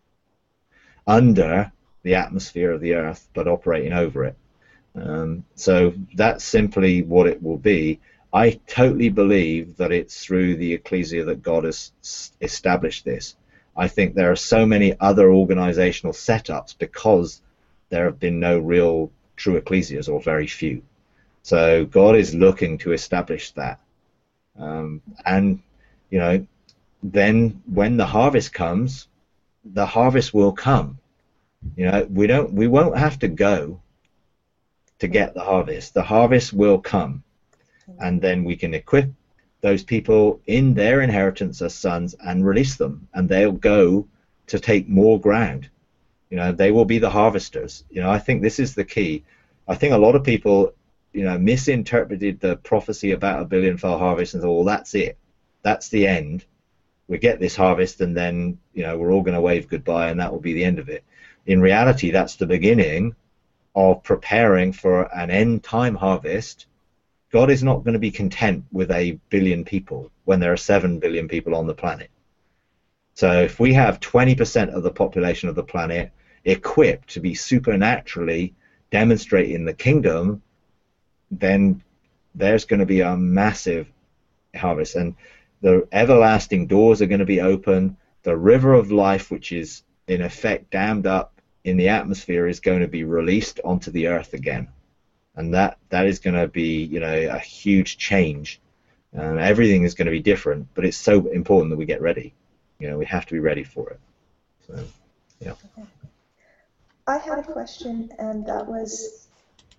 under the atmosphere of the earth, but operating over it. Um, so that's simply what it will be. I totally believe that it's through the ecclesia that God has established this. I think there are so many other organizational setups because there have been no real true ecclesias, or very few. So God is looking to establish that. Um, and, you know, then when the harvest comes, the harvest will come. You know, we don't, we won't have to go to get the harvest. The harvest will come, and then we can equip those people in their inheritance as sons and release them, and they'll go to take more ground. You know, they will be the harvesters. You know, I think this is the key. I think a lot of people, you know, misinterpreted the prophecy about a billion-fold harvest and thought, well, that's it. That's the end. We get this harvest, and then, you know, we're all going to wave goodbye, and that will be the end of it. In reality, that's the beginning of preparing for an end-time harvest. God is not going to be content with a billion people when there are seven billion people on the planet. So if we have twenty percent of the population of the planet equipped to be supernaturally demonstrating the kingdom, then there's going to be a massive harvest, and the everlasting doors are going to be open. The river of life, which is in effect dammed up in the atmosphere, is going to be released onto the earth again, and that that is going to be, you know, a huge change. And everything is going to be different, but it's so important that we get ready. You know, we have to be ready for it. So, yeah. Okay. I had a question, and that was,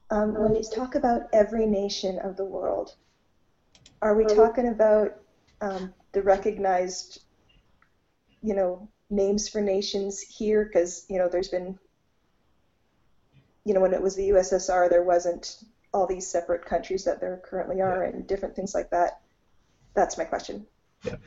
Um, when you talk about every nation of the world, are we talking about um, the recognized, you know, names for nations here? Because, you know, there's been, you know, when it was the U S S R, there wasn't all these separate countries that there currently are and different things like that. That's my question. Yeah.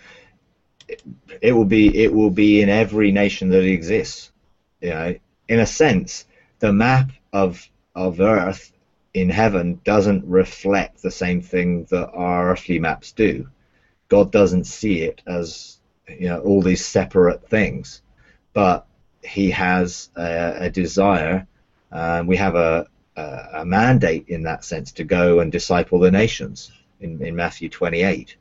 It, it will be it will be in every nation that exists. You know, in a sense, the map of of Earth in heaven doesn't reflect the same thing that our earthly maps do. God doesn't see it as, you know, all these separate things, but He has a, a desire. Um, we have a, a a mandate in that sense to go and disciple the nations in, in Matthew twenty-eight.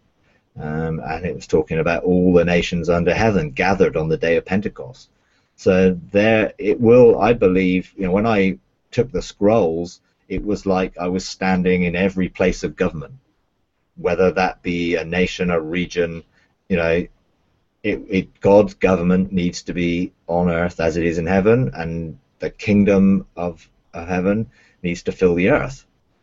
Um, and it was talking about all the nations under heaven gathered on the day of Pentecost. So there it will, I believe, you know, when I took the scrolls, it was like I was standing in every place of government, whether that be a nation, a region, you know, it, it God's government needs to be on earth as it is in heaven, and the kingdom of, of heaven needs to fill the earth.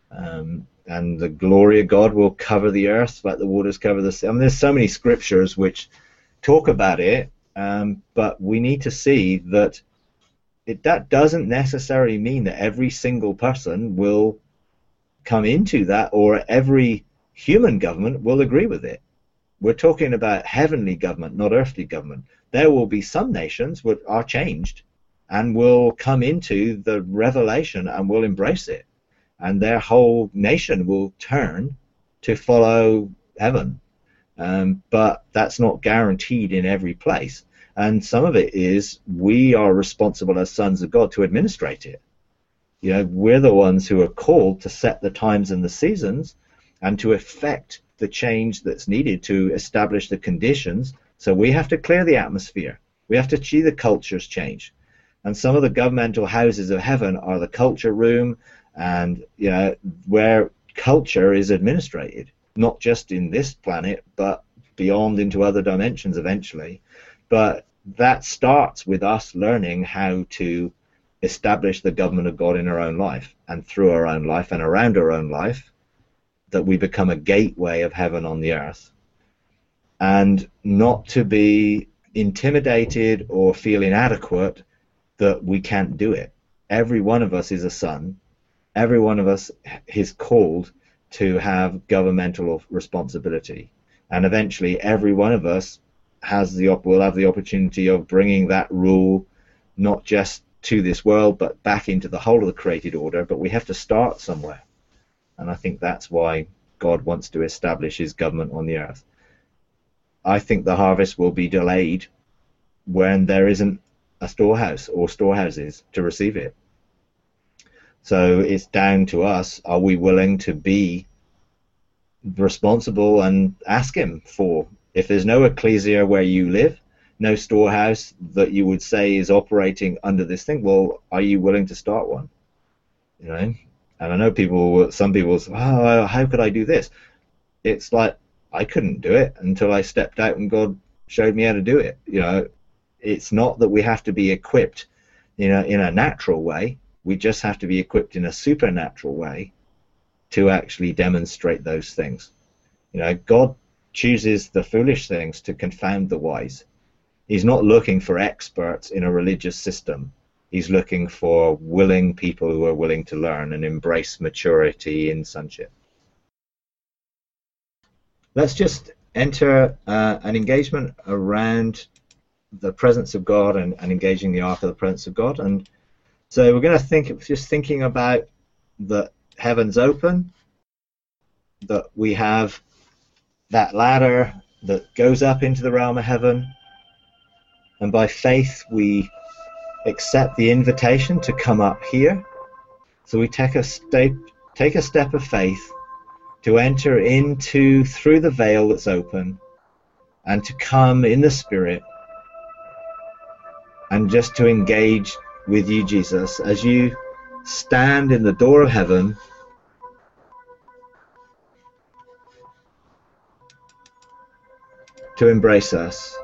Um, and the glory of God will cover the earth like the waters cover the sea. I mean, there's so many scriptures which talk about it, um, but we need to see that it, that doesn't necessarily mean that every single person will come into that, or every human government will agree with it. We're talking about heavenly government, not earthly government. There will be some nations which are changed and will come into the revelation and will embrace it, and their whole nation will turn to follow heaven. Um, but that's not guaranteed in every place. And some of it is we are responsible as sons of God to administrate it. You know, we're the ones who are called to set the times and the seasons and to effect the change that's needed to establish the conditions. So we have to clear the atmosphere. We have to see the cultures change. And some of the governmental houses of heaven are the culture room, and you know, where culture is administrated, not just in this planet, but beyond into other dimensions eventually. But that starts with us learning how to establish the government of God in our own life, and through our own life and around our own life, that we become a gateway of heaven on the earth. And not to be intimidated or feel inadequate that we can't do it. Every one of us is a son. Every one of us is called to have governmental responsibility, and eventually every one of us has the will have the opportunity of bringing that rule not just to this world but back into the whole of the created order. But we have to start somewhere, and I think that's why God wants to establish His government on the earth. I think the harvest will be delayed when there isn't a storehouse or storehouses to receive it. So it's down to us. Are we willing to be responsible and ask Him for, if there's no ecclesia where you live, no storehouse that you would say is operating under this thing, well, are you willing to start one? You know, and I know people, some people say, oh, how could I do this? It's like, I couldn't do it until I stepped out and God showed me how to do it. You know, it's not that we have to be equipped, you know, in a natural way. We just have to be equipped in a supernatural way to actually demonstrate those things. You know, God chooses the foolish things to confound the wise. He's not looking for experts in a religious system. He's looking for willing people who are willing to learn and embrace maturity in sonship. Let's just enter uh, an engagement around the presence of God and, and engaging the ark of the presence of God. And so we're going to think, just thinking about the heavens open, that we have that ladder that goes up into the realm of heaven, and by faith we accept the invitation to come up here. So we take a step, take a step of faith to enter into, through the veil that's open, and to come in the Spirit, and just to engage with you, Jesus, as you stand in the door of heaven to embrace us.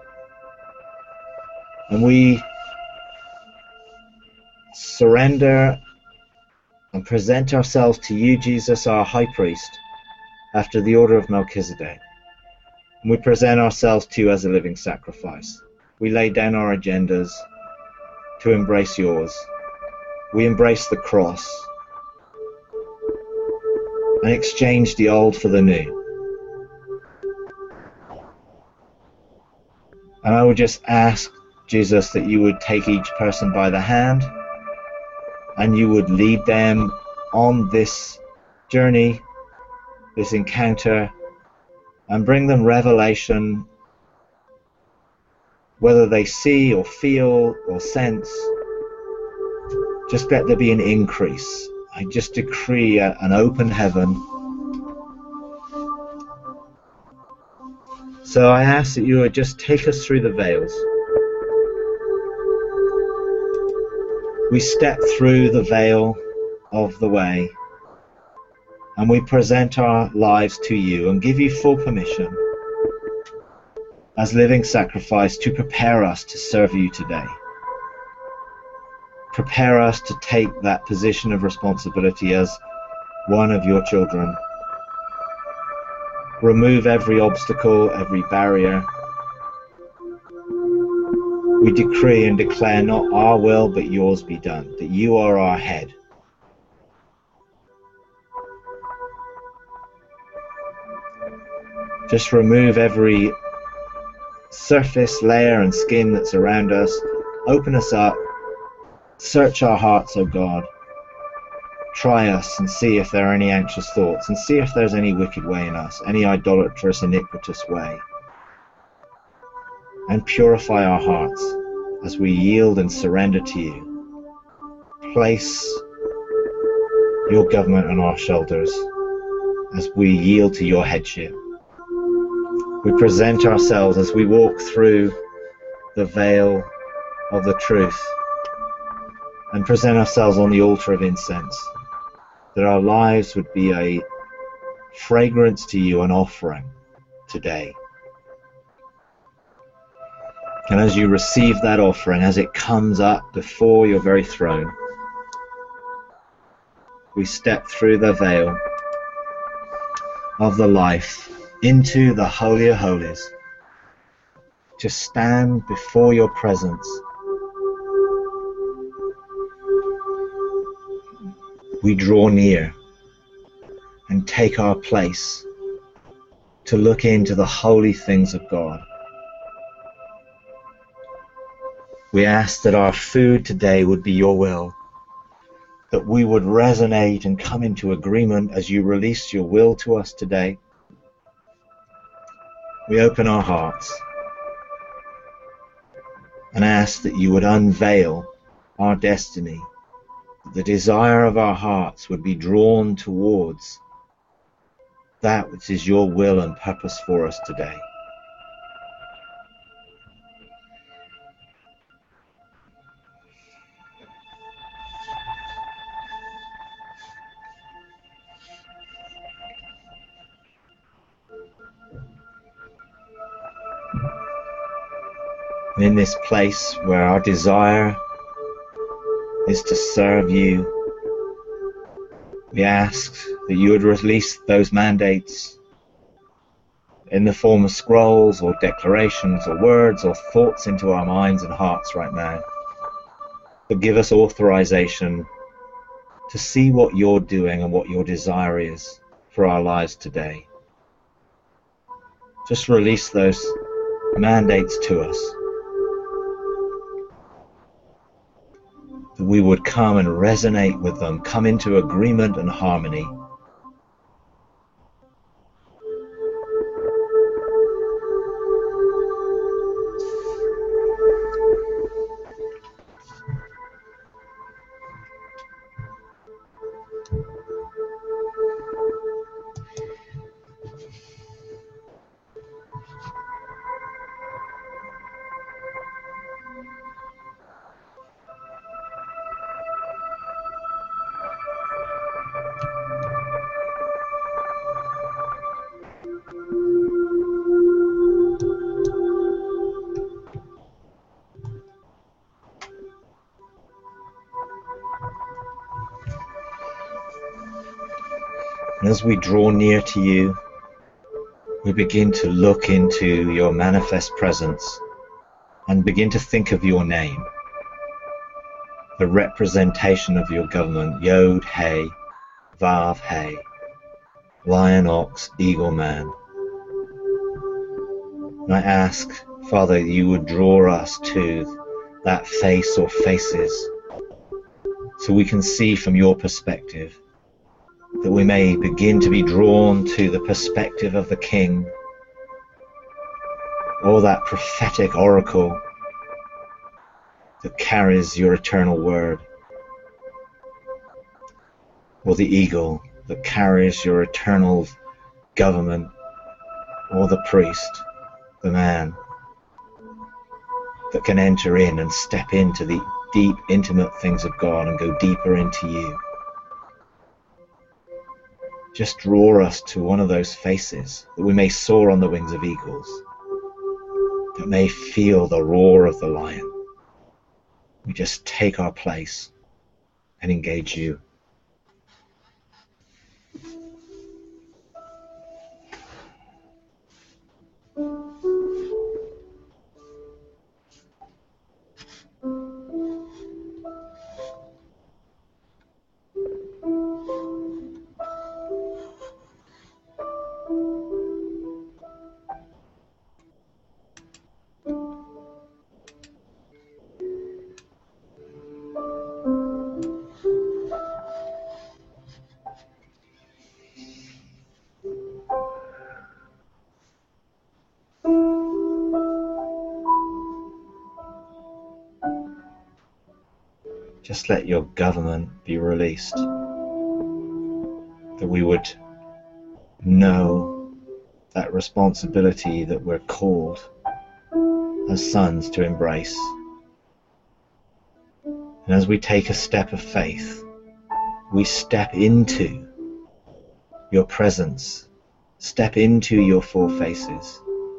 And we surrender and present ourselves to you, Jesus, our high priest, after the order of Melchizedek. And we present ourselves to you as a living sacrifice. We lay down our agendas to embrace yours. We embrace the cross and exchange the old for the new. And I would just ask, Jesus, that you would take each person by the hand and you would lead them on this journey, this encounter, and bring them revelation, whether they see or feel or sense. Just let there be an increase. I just decree a, an open heaven. So I ask that you would just take us through the veils. We step through the veil of the way and we present our lives to you and give you full permission as living sacrifice to prepare us to serve you today. Prepare us to take that position of responsibility as one of your children. Remove every obstacle, every barrier. We decree and declare not our will but yours be done, that you are our head. Just remove every surface layer and skin that's around us. Open us up. Search our hearts, O God. Try us and see if there are any anxious thoughts, and see if there's any wicked way in us, any idolatrous, iniquitous way. And purify our hearts as we yield and surrender to you. Place your government on our shoulders as we yield to your headship. We present ourselves as we walk through the veil of the truth and present ourselves on the altar of incense, that our lives would be a fragrance to you, an offering today. And as you receive that offering, as it comes up before your very throne, we step through the veil of the life into the Holy of Holies, to stand before your presence. We draw near and take our place to look into the holy things of God. We ask that our food today would be your will, that we would resonate and come into agreement as you release your will to us today. We open our hearts and ask that you would unveil our destiny, that the desire of our hearts would be drawn towards that which is your will and purpose for us today. In this place where our desire is to serve you, we ask that you would release those mandates in the form of scrolls or declarations or words or thoughts into our minds and hearts right now, but give us authorization to see what you're doing and what your desire is for our lives today. Just release those mandates to us, that we would come and resonate with them, come into agreement and harmony. as we draw near to you, we begin to look into your manifest presence and begin to think of your name, the representation of your government, Yod, He, Vav, He, Lion, Ox, Eagle, Man. And I ask, Father, you would draw us to that face or faces so we can see from your perspective, that we may begin to be drawn to the perspective of the King, or that prophetic oracle that carries your eternal word, or the eagle that carries your eternal government, or the priest, the man that can enter in and step into the deep, intimate things of God and go deeper into you. Just draw us to one of those faces, that we may soar on the wings of eagles, that may feel the roar of the lion. We just take our place and engage you. Just let your government be released, that we would know that responsibility that we're called as sons to embrace. And as we take a step of faith, we step into your presence, step into your four faces,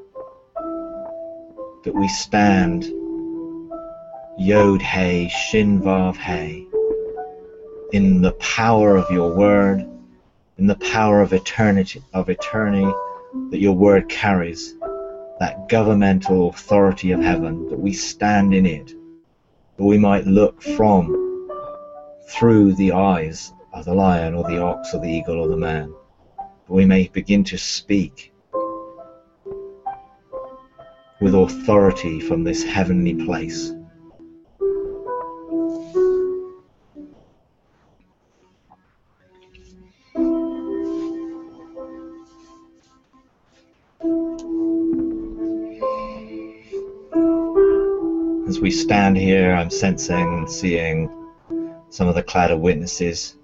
that we stand Yod, He, Shin, Vav, He, in the power of your word, in the power of eternity, of eternity that your word carries, that governmental authority of heaven, that we stand in it, that we might look from, through the eyes of the lion or the ox or the eagle or the man, that we may begin to speak with authority from this heavenly place. As we stand here, I'm sensing and seeing some of the cloud of witnesses.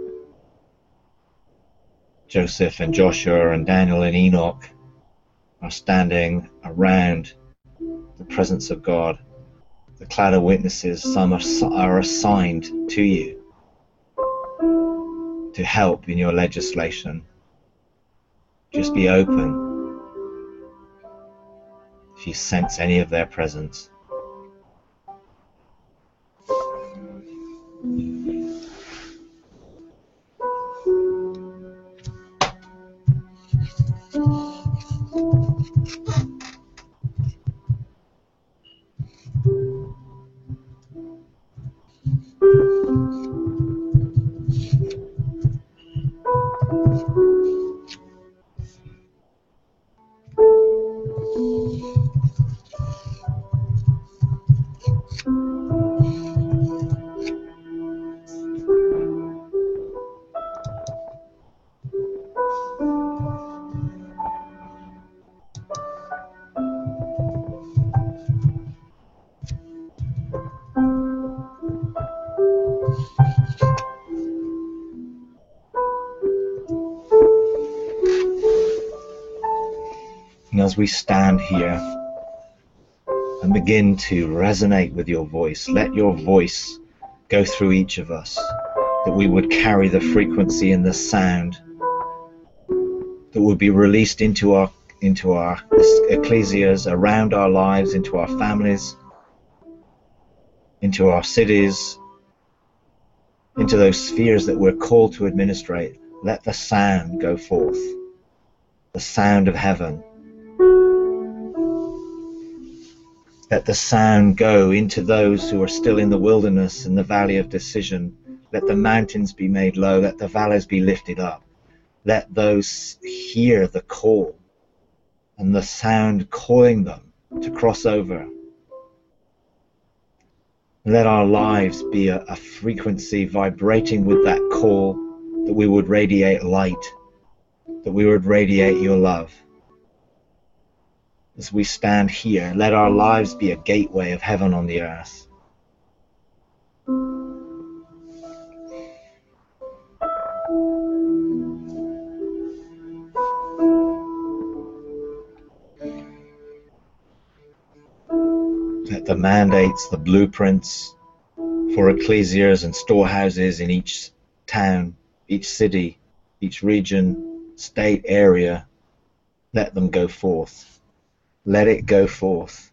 Joseph and Joshua and Daniel and Enoch are standing around the presence of God. The cloud of witnesses, some are, are assigned to you to help in your legislation. Just be open if you sense any of their presence. And as we stand here and begin to resonate with your voice, let your voice go through each of us, that we would carry the frequency and the sound that would be released into our into our ecclesias, around our lives, into our families, into our cities, into those spheres that we're called to administrate, let the sound go forth, the sound of heaven. Let the sound go into those who are still in the wilderness and the valley of decision. Let the mountains be made low, let the valleys be lifted up. Let those hear the call and the sound calling them to cross over. Let our lives be a, a frequency vibrating with that call, that we would radiate light, that we would radiate your love. As we stand here, let our lives be a gateway of heaven on the earth. Let the mandates, the blueprints for ecclesias and storehouses in each town, each city, each region, state, area, let them go forth. Let it go forth.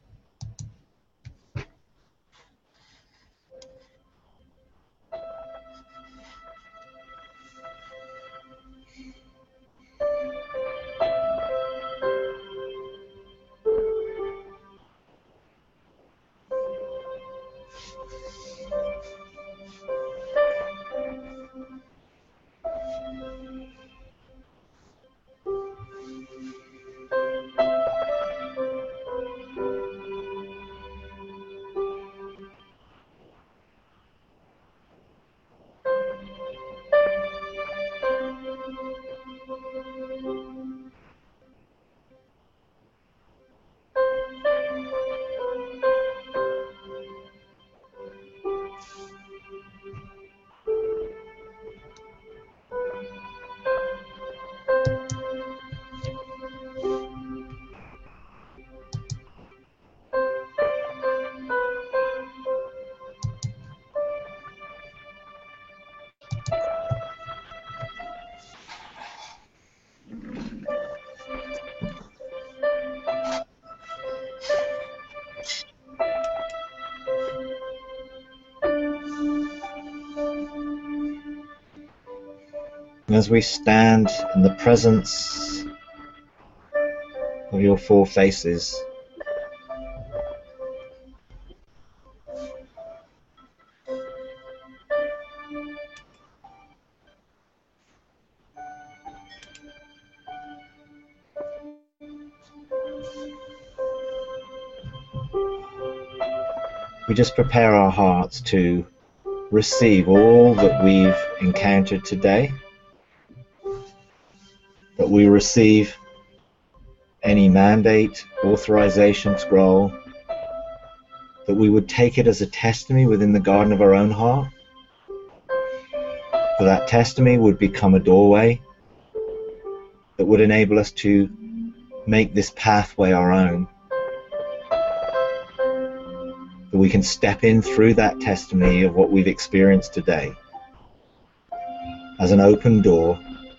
As we stand in the presence of your four faces, we just prepare our hearts to receive all that we've encountered today, that we receive any mandate, authorization, scroll, that we would take it as a testimony within the garden of our own heart, that that testimony would become a doorway that would enable us to make this pathway our own, that we can step in through that testimony of what we've experienced today as an open door,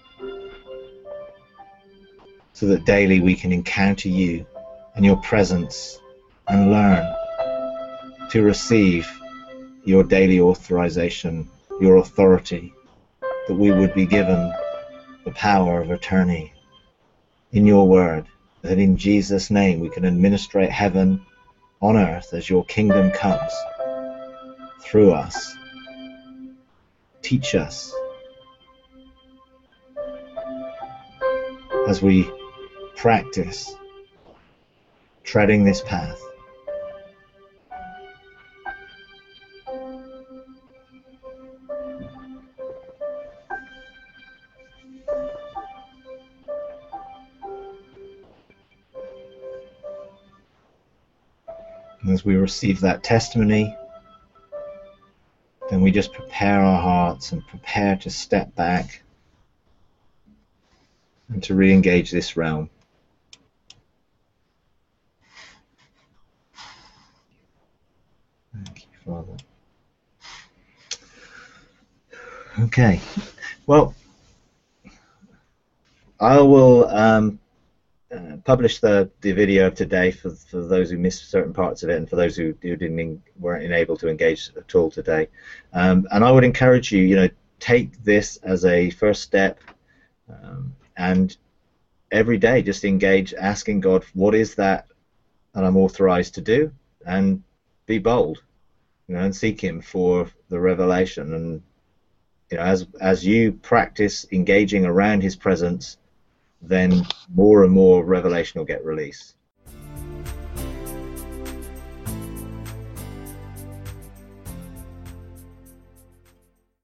so that daily we can encounter you and your presence and learn to receive your daily authorization, your authority, that we would be given the power of attorney in your word, that in Jesus' name we can administrate heaven on earth as your kingdom comes through us. Teach us as we practice treading this path. And as we receive that testimony, then we just prepare our hearts and prepare to step back and to re-engage this realm. Thank you, Father. Okay, well, I will um, uh, publish the, the video of today for, for those who missed certain parts of it, and for those who, who didn't weren't able to engage at all today. Um, and I would encourage you, you know, take this as a first step Um, and every day just engage asking God, what is that that I'm authorized to do, and be bold, you know, and seek him for the revelation. And you know, as as you practice engaging around his presence, then more and more revelation will get released.